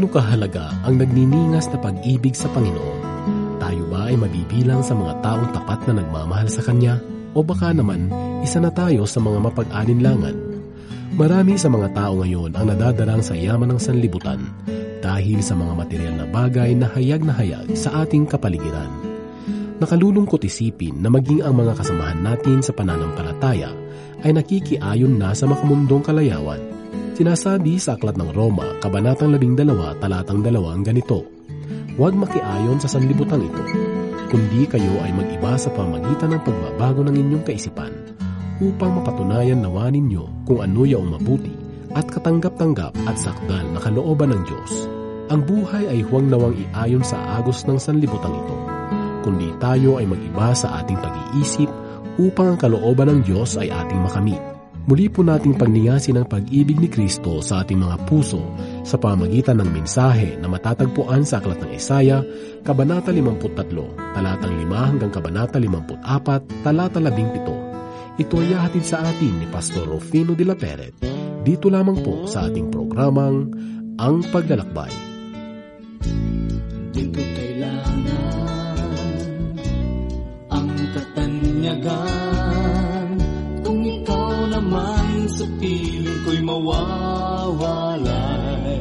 gaano kahalaga ang nagniningas na pag-ibig sa Panginoon? Tayo ba ay mabibilang sa mga taong tapat na nagmamahal sa Kanya? O baka naman, isa na tayo sa mga mapag-alinlangan? Marami sa mga tao ngayon ang nadadarang sa yaman ng sanlibutan dahil sa mga material na bagay na hayag sa ating kapaligiran. Nakalulungkot isipin na maging ang mga kasamahan natin sa pananampalataya ay nakikiayon na sa makamundong kalayawan. Sinasabi sa Aklat ng Roma, Kabanatang 12, Talatang 2 ganito, "Huwag makiayon sa sanlibutan ito, kundi kayo ay mag-iba sa pamagitan ng pagbabago ng inyong kaisipan, upang mapatunayan nawa ninyo kung ano yaong mabuti at katanggap-tanggap at sakdal na kalooban ng Diyos. Ang buhay ay huwag nawang iayon sa agos ng sanlibutan ito, kundi tayo ay mag-iba sa ating pag-iisip upang ang kalooban ng Diyos ay ating makamit." Muli po nating pagningasin ang pag-ibig ni Kristo sa ating mga puso sa pamagitan ng mensahe na matatagpuan sa Aklat ng Isaya, Kabanata 53, Talatang 5 hanggang Kabanata 54, Talata 17. Ito ay hahatid sa atin ni Pastor Rufino de la Peret, dito lamang po sa ating programang Ang Paglalakbay. Di ko kailangan ang katanyagan, kung ikaw naman sa piling ko'y mawawalay.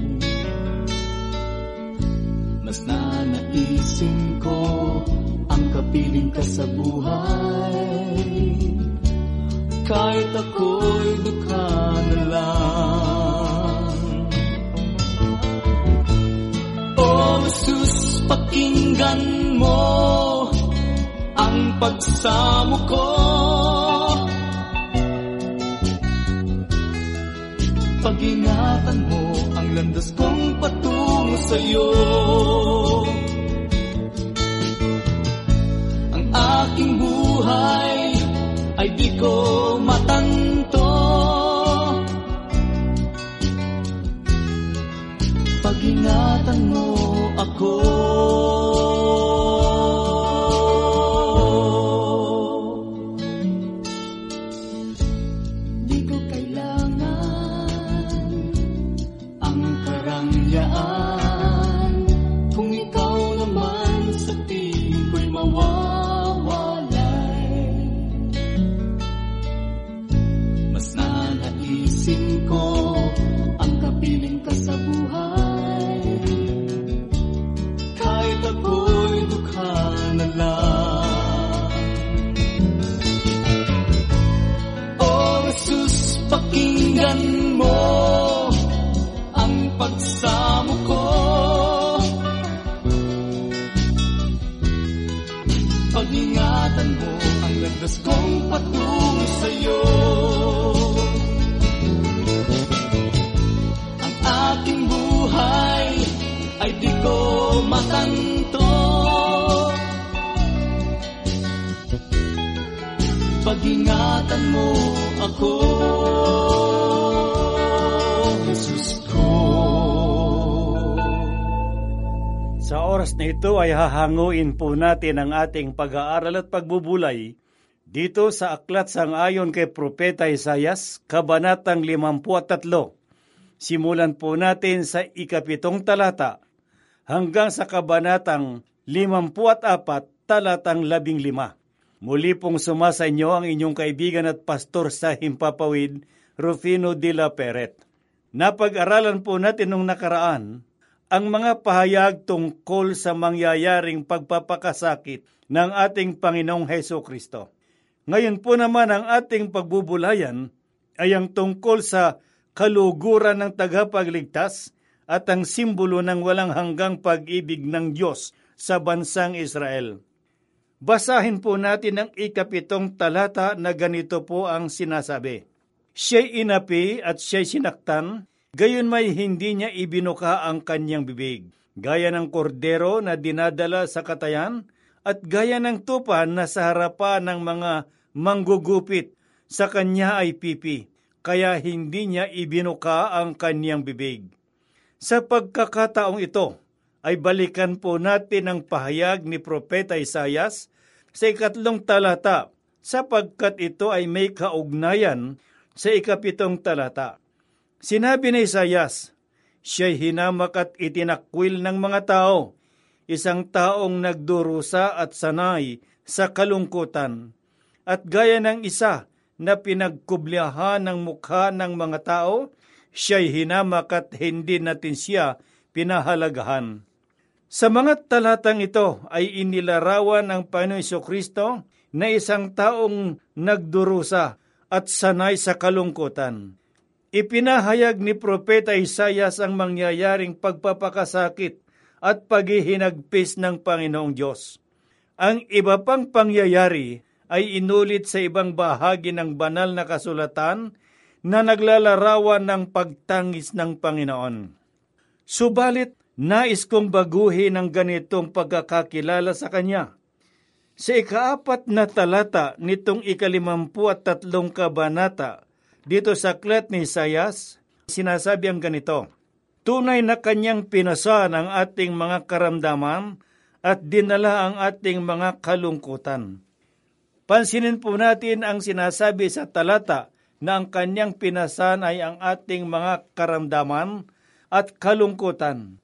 Mas nanaisin ko ang kapiling ka sa buhay, kahit ako'y dukha na lang. O Jesus, pakinggan mo ang pagsamo ko, pag-ingatan mo ang landas kong patungo sa'yo. Ang aking buhay ay di ko matanto, pag-ingatan mo ako. Di ko kailangan ang karangyaan, kung ikaw naman sa tingin ko'y mawawalay. Mas nanaisin ko ang kapiling ka sa buhay, kahit ako'y dukha na lang. O Jesus, pakinggan mo ang pagsamo ko, pag-ingatan mo ang landas kong patungo sa'yo. Ang aking buhay ay di ko matanto, pag-ingatan mo ako, Jesus ko. Sa oras na ito ay hahanguin po natin ang ating pag-aaral at pagbubulay dito sa aklat sang-ayon kay Propeta Isayas, Kabanatang 53. Simulan po natin sa 7 talata hanggang sa Kabanatang 54, Talatang 15. Muli pong sumasa inyo ang inyong kaibigan at pastor sa Himpapawid, Rufino de la Peret. Napag-aralan po natin nung nakaraan ang mga pahayag tungkol sa mangyayaring pagpapakasakit ng ating Panginoong Hesukristo. Ngayon po naman ang ating pagbubulayan ay ang tungkol sa kaluguran ng tagapagligtas at ang simbolo ng walang hanggang pag-ibig ng Diyos sa bansang Israel. Basahin po natin ang 7 talata na ganito po ang sinasabi. Siya'y inapi at siya'y sinaktan, gayon may hindi niya ibinuka ang kanyang bibig. Gaya ng kordero na dinadala sa katayan at gaya ng tupa na sa harapan ng mga manggugupit, sa kanya ay pipi, kaya hindi niya ibinuka ang kanyang bibig. Sa pagkakataong ito, ay balikan po natin ang pahayag ni Propeta Isayas sa 8 talata, sapagkat ito ay may kaugnayan sa 7 talata. Sinabi ni Isayas, Siya'y hinamak at itinakwil ng mga tao, isang taong nagdurusa at sanay sa kalungkutan. At gaya ng isa na pinagkublihan ng mukha ng mga tao, siya'y hinamak at hindi natin siya pinahalagahan. Sa mga talatang ito ay inilarawan ang Panginoong Jesucristo na isang taong nagdurusa at sanay sa kalungkutan. Ipinahayag ni Propeta Isaias ang mangyayaring pagpapakasakit at paghihinagpis ng Panginoong Diyos. Ang iba pang pangyayari ay inulit sa ibang bahagi ng banal na kasulatan na naglalarawan ng pagtangis ng Panginoon. Subalit, nais kong baguhin ang ganitong pagkakakilala sa Kanya. Sa ika-4 na talata nitong 53 kabanata dito sa aklat ni Isaias, sinasabi ang ganito, tunay na Kanyang pinasan ang ating mga karamdaman at dinala ang ating mga kalungkutan. Pansinin po natin ang sinasabi sa talata na ang Kanyang pinasan ay ang ating mga karamdaman at kalungkutan.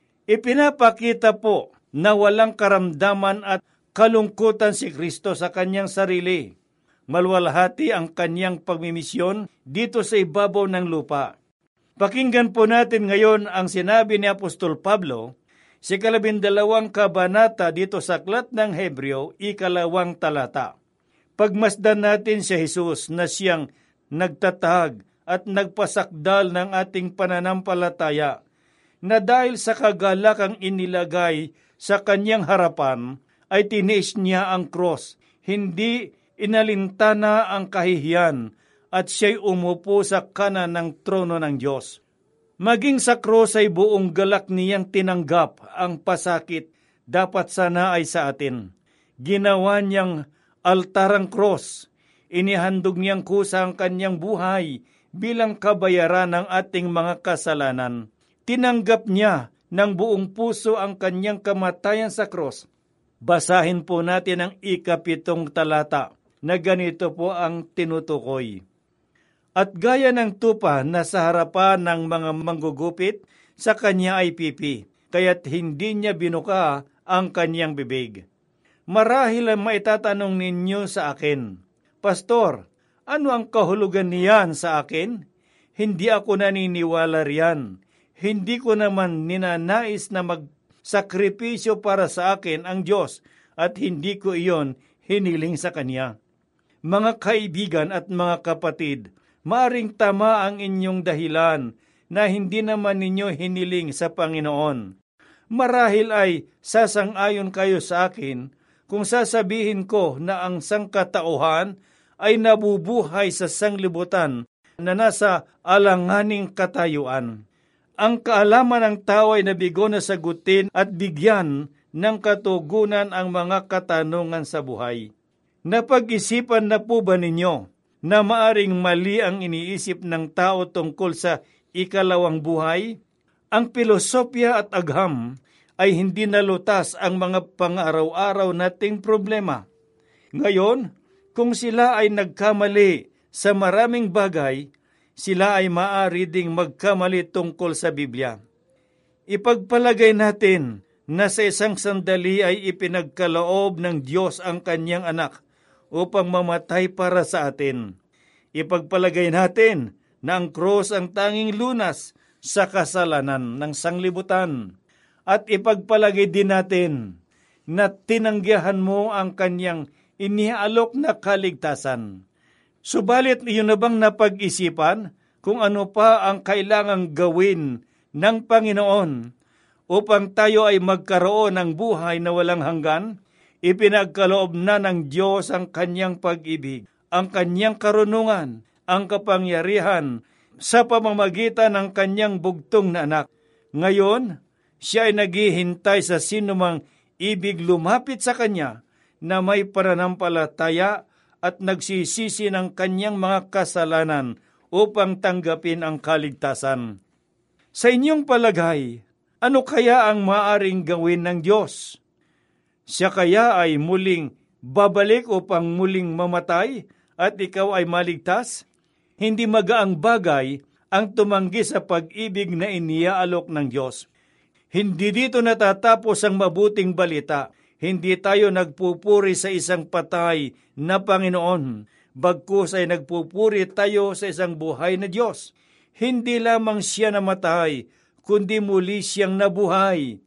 Ipinapakita po na walang karamdaman at kalungkutan si Kristo sa Kanyang sarili. Maluwalhati ang Kanyang pagmimisyon dito sa ibabaw ng lupa. Pakinggan po natin ngayon ang sinabi ni Apostol Pablo sa 12 kabanata dito sa aklat ng Hebreo, 2 talata. Pagmasdan natin si Jesus na siyang nagtatag at nagpasakdal ng ating pananampalataya, na dahil sa kagalakang inilagay sa Kanyang harapan, ay tiniis niya ang cross, hindi inalintana ang kahihiyan, at siya'y umupo sa kanan ng trono ng Diyos. Maging sa cross ay buong galak niyang tinanggap ang pasakit dapat sana ay sa atin. Ginawa niyang altarang cross, inihandog niyang kusa ang Kanyang buhay bilang kabayaran ng ating mga kasalanan. Tinanggap niya ng buong puso ang Kanyang kamatayan sa cross. Basahin po natin ang 7 talata na ganito po ang tinutukoy. At gaya ng tupa na sa harapan ng mga manggugupit, sa Kanya ay pipi, kaya't hindi niya binuka ang Kanyang bibig. Marahil ang maitatanong ninyo sa akin, Pastor, ano ang kahulugan niyan sa akin? Hindi ako naniniwala riyan. Hindi ko naman ninanais na magsakripisyo para sa akin ang Diyos at hindi ko iyon hiniling sa Kanya. Mga kaibigan at mga kapatid, maaring tama ang inyong dahilan na hindi naman ninyo hiniling sa Panginoon. Marahil ay sasang-ayon kayo sa akin kung sasabihin ko na ang sangkatauhan ay nabubuhay sa sanglibutan na nasa alanganing katayuan. Ang kaalaman ng tao ay nabigo na sagutin at bigyan ng katugunan ang mga katanungan sa buhay. Napag-isipan na po ba ninyo na maaring mali ang iniisip ng tao tungkol sa ikalawang buhay? Ang pilosopya at agham ay hindi nalutas ang mga pang-araw-araw nating problema. Ngayon, kung sila ay nagkamali sa maraming bagay, sila ay maaari ding magkamali tungkol sa Biblia. Ipagpalagay natin na sa isang sandali ay ipinagkaloob ng Diyos ang Kanyang anak upang mamatay para sa atin. Ipagpalagay natin na ang krus ang tanging lunas sa kasalanan ng sanglibutan. At ipagpalagay din natin na tinanggihan mo ang Kanyang iniaalok na kaligtasan. Subalit iyon na bang napag-isipan kung ano pa ang kailangang gawin ng Panginoon upang tayo ay magkaroon ng buhay na walang hanggan? Ipinagkaloob na ng Diyos ang Kanyang pag-ibig, ang Kanyang karunungan, ang kapangyarihan sa pamamagitan ng Kanyang bugtong na anak. Ngayon, siya ay naghihintay sa sinumang ibig lumapit sa Kanya na may pananampalataya at nagsisisi ng kanyang mga kasalanan upang tanggapin ang kaligtasan. Sa inyong palagay, ano kaya ang maaring gawin ng Diyos? Siya kaya ay muling babalik upang muling mamatay at ikaw ay maligtas? Hindi magaang bagay ang tumanggi sa pag-ibig na iniaalok ng Diyos. Hindi dito natatapos ang mabuting balita. Hindi tayo nagpupuri sa isang patay na Panginoon, bagkus ay nagpupuri tayo sa isang buhay na Diyos. Hindi lamang siya namatay, kundi muli siyang nabuhay,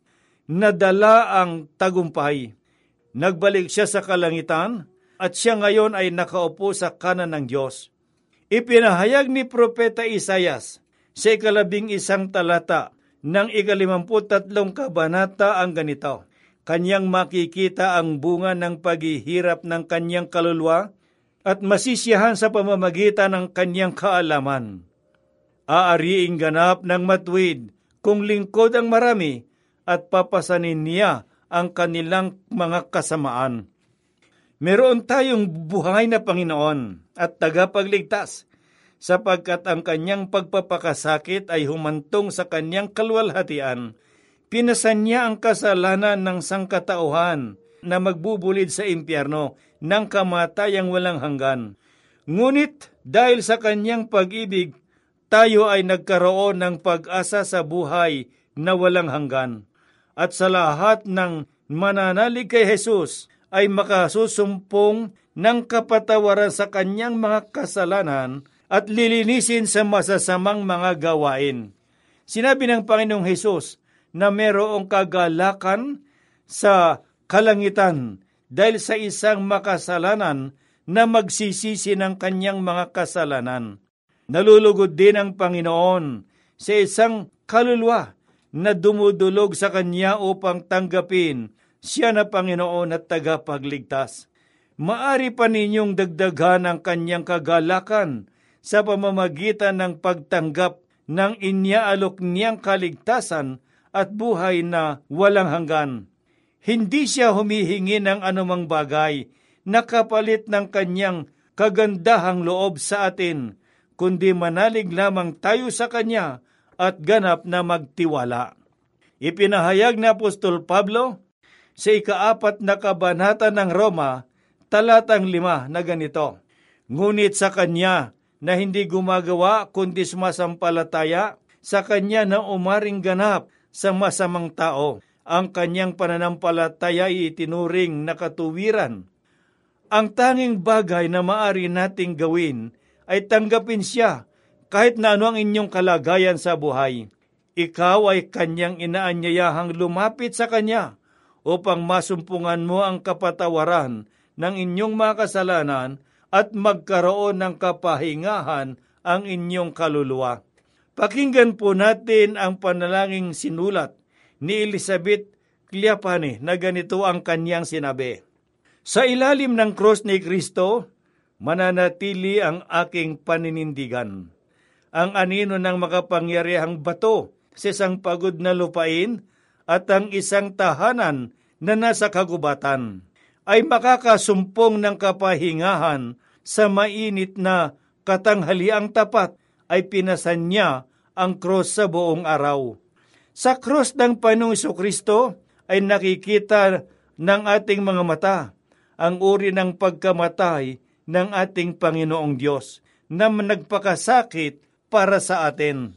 nadala ang tagumpay. Nagbalik siya sa kalangitan at siya ngayon ay nakaupo sa kanan ng Diyos. Ipinahayag ni Propeta Isaias sa 11 talata ng 53 kabanata ang ganito, kanyang makikita ang bunga ng paghihirap ng kanyang kaluluwa at masisiyahan sa pamamagitan ng kanyang kaalaman. Aariing ganap ng matuwid kung lingkod ang marami at papasanin niya ang kanilang mga kasamaan. Meron tayong buhay na Panginoon at tagapagligtas, sapagkat ang kanyang pagpapakasakit ay humantong sa kanyang kaluwalhatian. Pinasan niya ang kasalanan ng sangkatauhan na magbubulid sa impyerno ng kamatayang walang hanggan. Ngunit dahil sa kanyang pag-ibig, tayo ay nagkaroon ng pag-asa sa buhay na walang hanggan. At sa lahat ng mananalig kay Jesus ay makasusumpong ng kapatawaran sa kanyang mga kasalanan at lilinisin sa masasamang mga gawain. Sinabi ng Panginoong Hesus na mayroong kagalakan sa kalangitan dahil sa isang makasalanan na magsisisi ng kanyang mga kasalanan. Nalulugod din ang Panginoon sa isang kaluluwa na dumudulog sa kanya upang tanggapin siya na Panginoon at tagapagligtas. Maari pa ninyong dagdagan ang kanyang kagalakan sa pamamagitan ng pagtanggap ng iniaalok niyang kaligtasan at buhay na walang hanggan. Hindi siya humihingi ng anumang bagay na kapalit ng kanyang kagandahang loob sa atin, kundi manalig lamang tayo sa kanya at ganap na magtiwala. Ipinahayag ni Apostol Pablo sa 4 na kabanata ng Roma, talatang 5 na ganito, ngunit sa kanya na hindi gumagawa kundi sumasampalataya, sa kanya na umaring ganap sa masamang tao, ang kanyang pananampalataya ay itinuring na katuwiran. Ang tanging bagay na maari nating gawin ay tanggapin siya kahit na ano ang inyong kalagayan sa buhay. Ikaw ay kanyang inaanyayahang lumapit sa kanya upang masumpungan mo ang kapatawaran ng inyong mga kasalanan at magkaroon ng kapahingahan ang inyong kaluluwa. Pakinggan po natin ang panalangin sinulat ni Elizabeth Cleapane na ganito ang kanyang sinabi. Sa ilalim ng krus ni Kristo, mananatili ang aking paninindigan. Ang anino ng makapangyarihang bato sa isang pagod na lupain at ang isang tahanan na nasa kagubatan ay makakasumpong ng kapahingahan sa mainit na katanghaliang tapat ay pinasan niya ang krus sa buong araw. Sa krus ng Panginoong Jesucristo ay nakikita ng ating mga mata ang uri ng pagkamatay ng ating Panginoong Diyos na nagpakasakit para sa atin.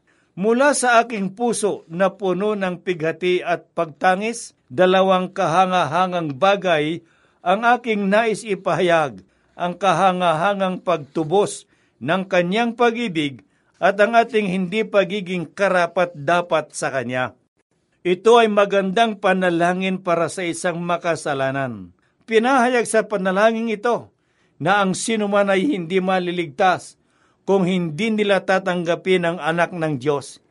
Mula sa aking puso na puno ng pighati at pagtangis, dalawang kahangahangang bagay ang aking nais ipahayag, ang kahangahangang pagtubos ng kanyang pag-ibig at ang ating hindi pagiging karapat-dapat sa kanya. Ito ay magandang panalangin para sa isang makasalanan. Pinahayag sa panalangin ito na ang sinuman ay hindi maliligtas kung hindi nila tatanggapin ang anak ng Diyos.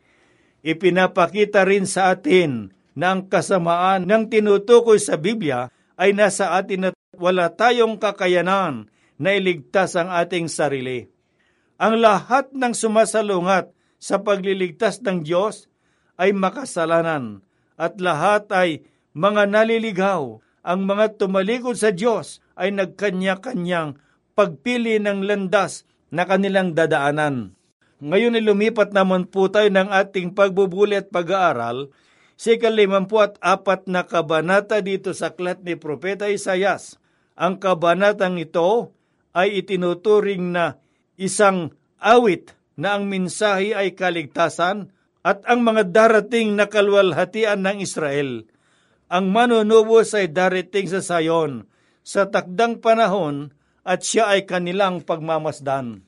Ipinapakita rin sa atin na ang kasamaan ng tinutukoy sa Biblia ay nasa atin at wala tayong kakayanan na iligtas ang ating sarili. Ang lahat ng sumasalungat sa pagliligtas ng Diyos ay makasalanan at lahat ay mga naliligaw. Ang mga tumalikod sa Diyos ay nagkanya-kanyang pagpili ng landas na kanilang dadaanan. Ngayon ay lumipat naman po tayo ng ating pagbubuli at pag-aaral sa 54 na kabanata dito sa aklat ni Propeta Isaias. Ang kabanatang ito ay itinuturing na isang awit na ang mensahe ay kaligtasan at ang mga darating na kalwalhatian ng Israel. Ang manunubos ay darating sa Sayon sa takdang panahon at siya ay kanilang pagmamasdan.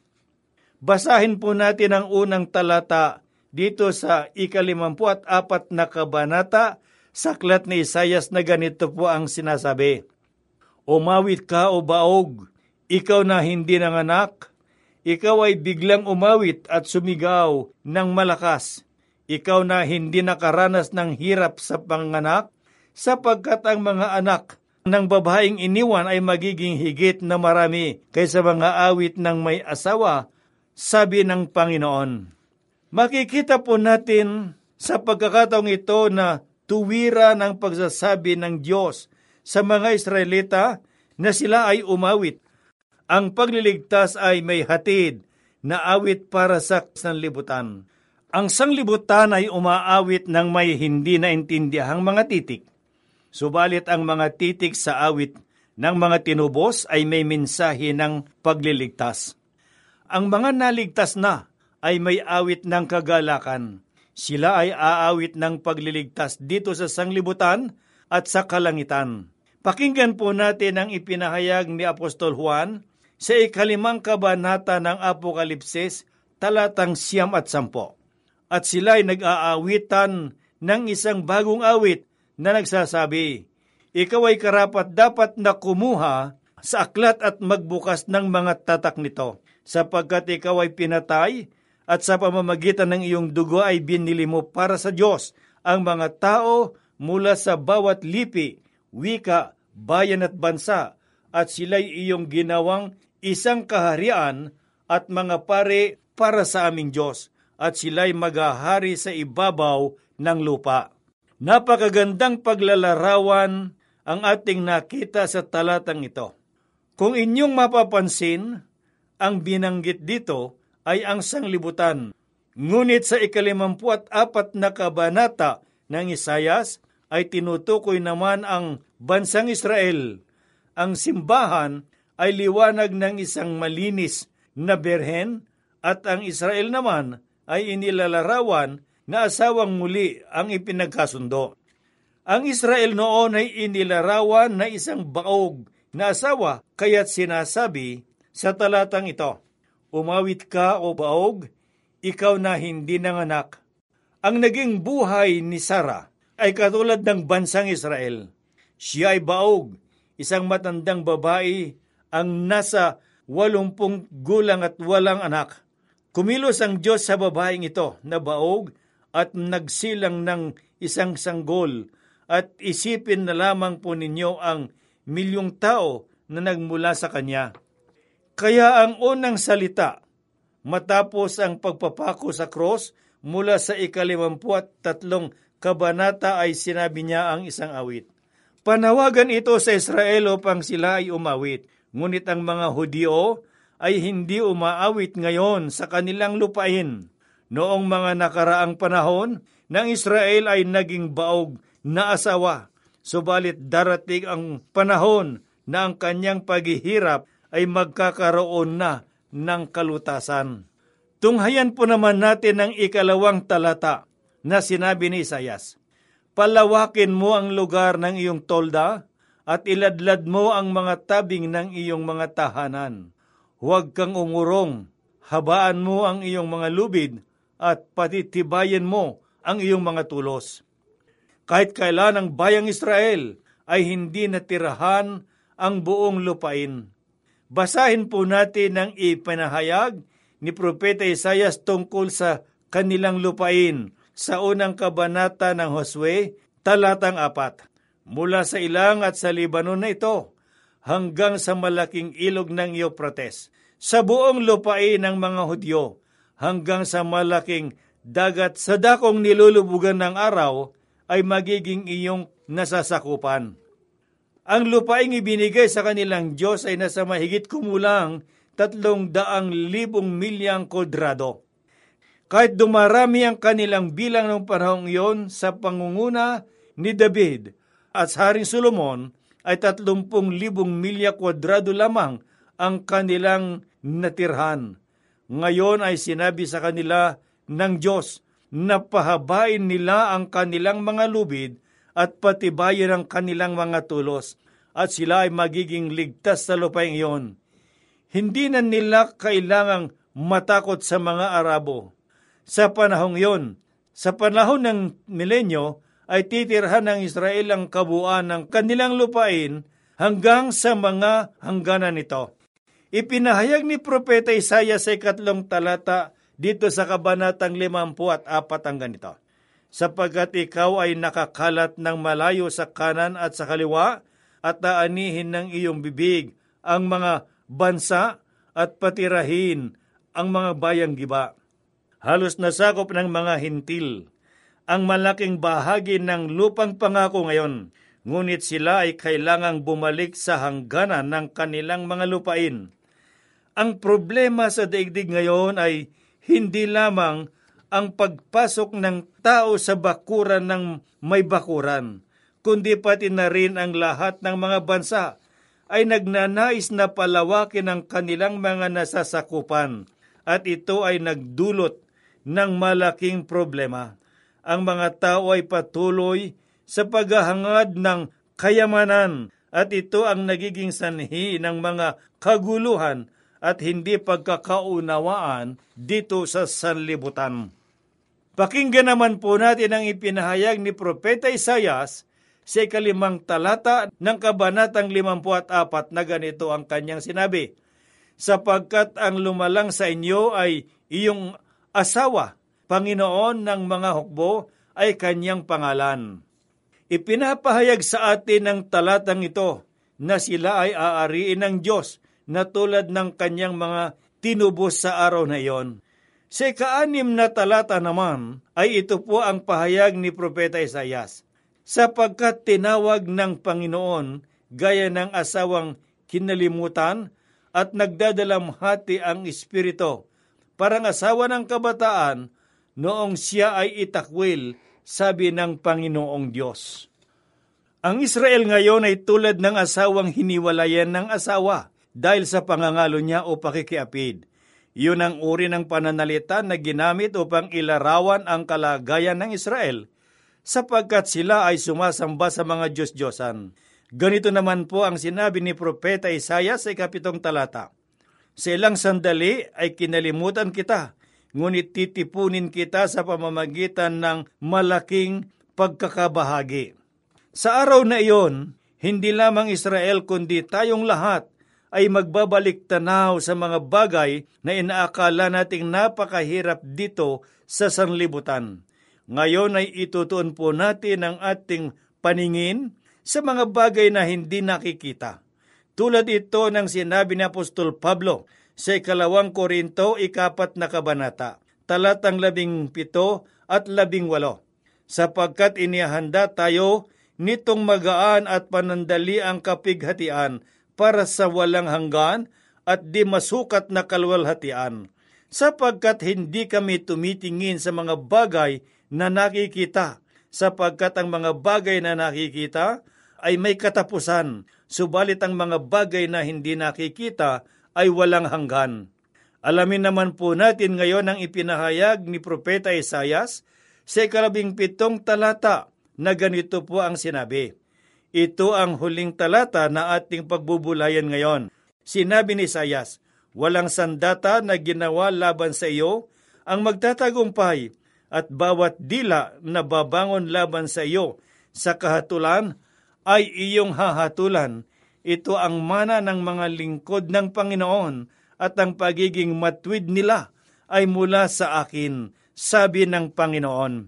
Basahin po natin ang unang talata dito sa 54 na kabanata sa aklat ni Isaias na ganito po ang sinasabi. Umawit ka o baog, ikaw na hindi nanganak, ikaw ay biglang umawit at sumigaw ng malakas. Ikaw na hindi nakaranas ng hirap sa panganak, sapagkat ang mga anak ng babaeng iniwan ay magiging higit na marami kaysa mga awit ng may asawa, sabi ng Panginoon. Makikita po natin sa pagkakataong ito na tuwira ng pagsasabi ng Diyos sa mga Israelita na sila ay umawit. Ang pagliligtas ay may hatid na awit para sa sanlibutan. Ang sanglibutan ay umaawit ng may hindi naintindihang mga titik. Subalit ang mga titik sa awit ng mga tinubos ay may mensahe ng pagliligtas. Ang mga naligtas na ay may awit ng kagalakan. Sila ay aawit ng pagliligtas dito sa sanglibutan at sa kalangitan. Pakinggan po natin ang ipinahayag ni Apostol Juan sa 5 kabanata ng Apokalipsis, talatang 9 at 10. At sila ay nag-aawitan ng isang bagong awit na nagsasabi, ikaw ay karapat-dapat na kumuha sa aklat at magbukas ng mga tatak nito, sapagkat ikaw ay pinatay at sa pamamagitan ng iyong dugo ay binili mo para sa Diyos ang mga tao mula sa bawat lipi, wika, bayan at bansa, at sila'y iyong ginawang isang kaharian at mga pare para sa aming Diyos, at sila'y maghahari sa ibabaw ng lupa. Napakagandang paglalarawan ang ating nakita sa talatang ito. Kung inyong mapapansin, ang binanggit dito ay ang sanglibutan. Ngunit sa 54 na kabanata ng Isaias ay tinutukoy naman ang bansang Israel. Ang simbahan ay liwanag ng isang malinis na berhen at ang Israel naman ay inilalarawan na asawang muli ang ipinagkasundo. Ang Israel noon ay inilarawan na isang baog na asawa, kaya't sinasabi sa talatang ito, umawit ka o baog, ikaw na hindi nanganak. Ang naging buhay ni Sarah ay katulad ng bansang Israel. Siya ay baog, isang matandang babae, ang nasa 80 gulang at walang anak. Kumilos ang Diyos sa babaeng ito na baog at nagsilang ng isang sanggol, at isipin na lamang po ninyo ang milyong tao na nagmula sa kanya. Kaya ang unang salita, matapos ang pagpapako sa cross, mula sa 53 kabanata ay sinabi niya ang isang awit. Panawagan ito sa Israel upang sila ay umawit, ngunit ang mga Hudyo ay hindi umaawit ngayon sa kanilang lupain. Noong mga nakaraang panahon, ng Israel ay naging baog na asawa, subalit darating ang panahon na ang kanyang paghihirap ay magkakaroon na ng kalutasan. Tunghayan po naman natin ang 2 talata na sinabi ni Isaias, palawakin mo ang lugar ng iyong tolda at iladlad mo ang mga tabing ng iyong mga tahanan. Huwag kang umurong, habaan mo ang iyong mga lubid at patitibayin mo ang iyong mga tulos. Kahit kailan ang bayang Israel ay hindi natirahan ang buong lupain. Basahin po natin ang ipinahayag ni Propeta Isaias tungkol sa kanilang lupain sa unang kabanata ng Josue, talatang 4. Mula sa ilang at sa Libanon na ito, hanggang sa malaking ilog ng Euphrates, sa buong lupain ng mga Hudyo, hanggang sa malaking dagat sa dakong nilulubugan ng araw, ay magiging iyong nasasakupan. Ang lupaing ibinigay sa kanilang Diyos ay nasa mahigit kumulang 300,000 milyang kwadrado. Kahit dumarami ang kanilang bilang ng panahong iyon sa pangunguna ni David at sa Haring Solomon, ay 30,000 milya kwadrado lamang ang kanilang natirhan. Ngayon ay sinabi sa kanila ng Diyos na pahabain nila ang kanilang mga lubid at patibayin ang kanilang mga tulos, at sila ay magiging ligtas sa lupaing iyon. Hindi na nila kailangang matakot sa mga Arabo. Sa panahong iyon, sa panahon ng milenyo, ay titirhan ng Israel ang kabuuan ng kanilang lupain hanggang sa mga hangganan nito. Ipinahayag ni Propeta Isaias sa 3 talata dito sa kabanatang 54 ang ganito. Sapagkat ikaw ay nakakalat ng malayo sa kanan at sa kaliwa, at aanihin ng iyong bibig ang mga bansa at patirahin ang mga bayang giba. Halos nasakop ng mga hintil ang malaking bahagi ng lupang pangako ngayon, ngunit sila ay kailangang bumalik sa hangganan ng kanilang mga lupain. Ang problema sa daigdig ngayon ay hindi lamang ang pagpasok ng tao sa bakuran ng may bakuran, kundi pati na rin ang lahat ng mga bansa ay nagnanais na palawakin ang kanilang mga nasasakupan, at ito ay nagdulot ng malaking problema. Ang mga tao ay patuloy sa paghahangad ng kayamanan, at ito ang nagiging sanhi ng mga kaguluhan at hindi pagkakaunawaan dito sa sanlibutan. Pakinggan naman po natin ang ipinahayag ni Propeta Isaias sa 5 talata ng kabanatang 54 na ganito ang kanyang sinabi. Sapagkat ang lumalang sa inyo ay iyong asawa, Panginoon ng mga hukbo ay kanyang pangalan. Ipinapahayag sa atin ng talatang ito na sila ay aariin ng Diyos na tulad ng kanyang mga tinubos sa araw na iyon. Sa 6 na talata naman ay ito po ang pahayag ni Propeta Isaias. Sapagkat tinawag ng Panginoon gaya ng asawang kinalimutan at nagdadalamhati ang espiritu, parang asawa ng kabataan noong siya ay itakwil, sabi ng Panginoong Diyos. Ang Israel ngayon ay tulad ng asawang hiniwalayan ng asawa dahil sa pangangalo niya o pakikiapid. Iyon ang uri ng pananalita na ginamit upang ilarawan ang kalagayan ng Israel, sapagkat sila ay sumasamba sa mga Diyos-Diyosan. Ganito naman po ang sinabi ni Propeta Isaias sa 7 talata. Sa ilang sandali ay kinalimutan kita, ngunit titipunin kita sa pamamagitan ng malaking pagkakabahagi. Sa araw na iyon, hindi lamang Israel kundi tayong lahat ay magbabalik tanaw sa mga bagay na inaakala nating napakahirap dito sa sanlibutan. Ngayon ay itutuon po natin ang ating paningin sa mga bagay na hindi nakikita. Tulad ito ng sinabi ni Apostol Pablo sa 2 Korinto 4 na kabanata, talatang 17 at 18. Sapagkat inihanda tayo nitong magaan at panandali ang kapighatian para sa walang hanggan at di masukat na kalwalhatian. Sapagkat hindi kami tumitingin sa mga bagay na nakikita, sapagkat ang mga bagay na nakikita ay may katapusan, subalit ang mga bagay na hindi nakikita ay walang hanggan. Alamin naman po natin ngayon ang ipinahayag ni Propeta Isaias sa 17 talata na ganito po ang sinabi. Ito ang huling talata na ating pagbubulayan ngayon. Sinabi ni Isaias, walang sandata na ginawa laban sa iyo ang magtatagumpay, at bawat dila na babangon laban sa iyo sa kahatulan ay iyong hahatulan. Ito ang mana ng mga lingkod ng Panginoon, at ang pagiging matwid nila ay mula sa akin, sabi ng Panginoon.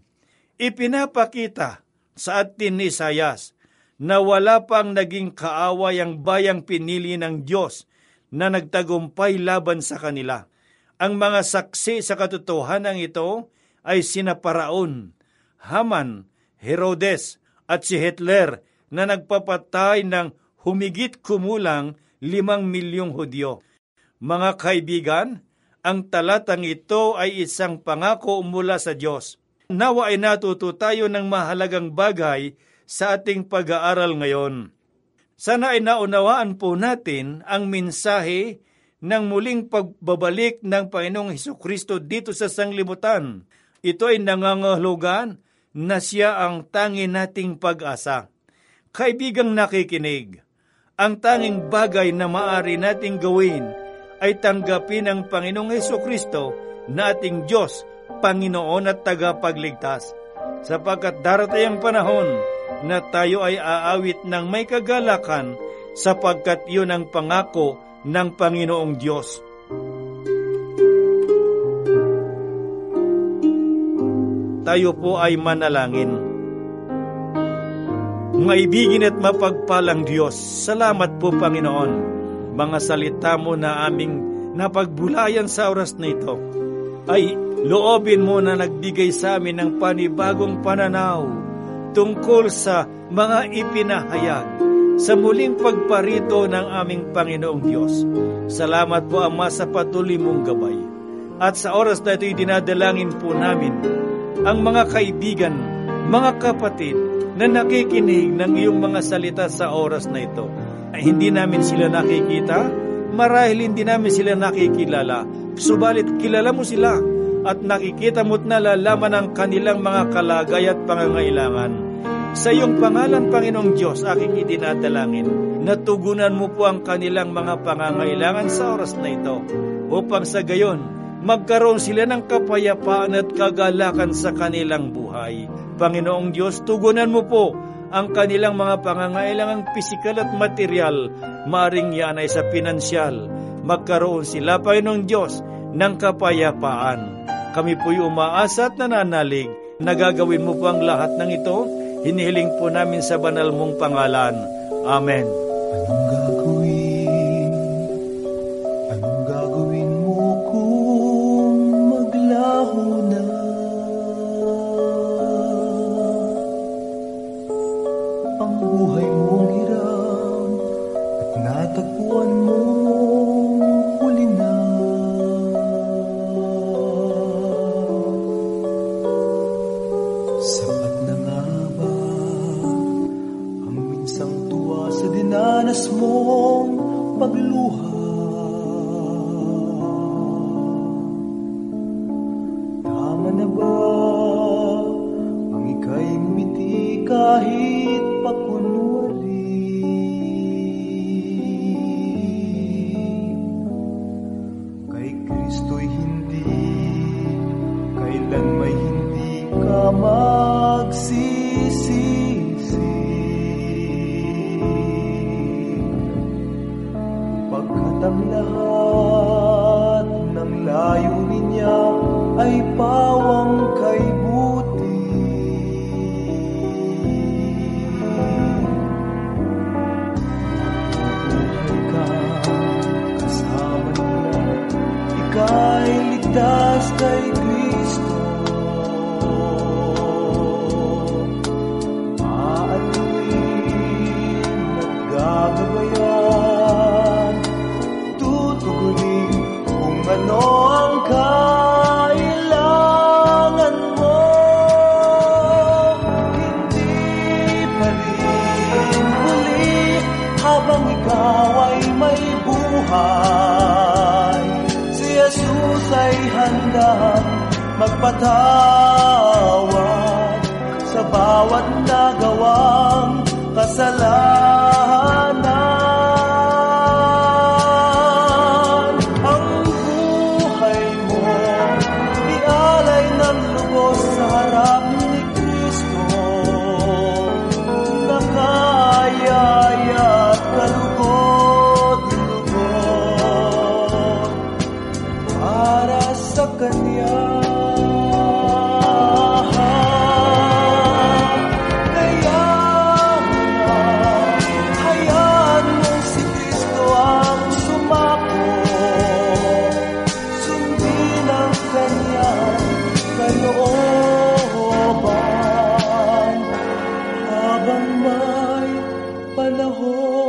Ipinapakita sa atin ni Isaias na wala pang naging kaaway ang bayang pinili ng Diyos na nagtagumpay laban sa kanila. Ang mga saksi sa katotohanan ito ay sina Paraon, Haman, Herodes at si Hitler na nagpapatay ng humigit kumulang 5 milyong Hudyo. Mga kaibigan, ang talatang ito ay isang pangako mula sa Diyos. Nawa ay natuto tayo ng mahalagang bagay sa ating pag-aaral ngayon. Sana ay naunawaan po natin ang mensahe ng muling pagbabalik ng Panginoong Hesukristo dito sa sanglibutan. Ito ay nangangahulugan na siya ang tanging nating pag-asa. Kaibigang nakikinig, ang tanging bagay na maaari nating gawin ay tanggapin ang Panginoong Hesukristo na ating Diyos, Panginoon at tagapagligtas. Sapagkat darating ang panahon na tayo ay aawit ng may kagalakan sapagkat yun ang pangako ng Panginoong Diyos. Tayo po ay manalangin. Maibigin at mapagpalang Diyos, salamat po Panginoon, mga salita mo na aming napagbulayan sa oras na ito, ay loobin mo na nagbigay sa amin ng panibagong pananaw tungkol sa mga ipinahayag sa muling pagparito ng aming Panginoong Diyos. Salamat po Ama sa patuloy mong gabay. At sa oras na ito'y dinadalangin po namin ang mga kaibigan, mga kapatid na nakikinig ng iyong mga salita sa oras na ito. Ay hindi namin sila nakikita, marahil hindi namin sila nakikilala, subalit kilala mo sila at nakikita mo't nalalaman ang kanilang mga kalagay at pangangailangan. Sa iyong pangalan, Panginoong Diyos, aking idinadalangin, natugunan mo po ang kanilang mga pangangailangan sa oras na ito, upang sa gayon, magkaroon sila ng kapayapaan at kagalakan sa kanilang buhay. Panginoong Diyos, tugunan mo po ang kanilang mga pangangailangang pisikal at material, maaring yan ay sa pinansyal. Magkaroon sila, Panginoong Diyos, ng kapayapaan. Kami po'y umaasa at nananalig, nagagawin mo po ang lahat ng ito. Hinihiling po namin sa banal mong pangalan. Amen. Anong gagawin? Anong gagawin mo kung maglaho na? Ang buhay mong hiram at natagpuan mong huli na. Sapat na nga ba ang minsang tuwa sa dinanas mong pagluha? Tama na ba ang ika'y ngumiti kahit pakunwari? Kay Kristo'y hindi, kailan may hindi ka magsisisi. Pagkat ang lahat ng layunin niya ay pawang kay buti. Mabuhay ka kasama niya, ika'y ligtas kay Kristo. Aalawin at gagabayan, tutugunin kung ano ang kailangan mo. Hindi pa rin huli habang ikaw ay may buhay. Si Jesus ay handang magpatawad sa bawat nagawang kasalanan. Ang buhay mo ialay ng lubos sa harap ni Kristo, nakayaya at kalugod-lugod para sa Kanya. Habang may panahon.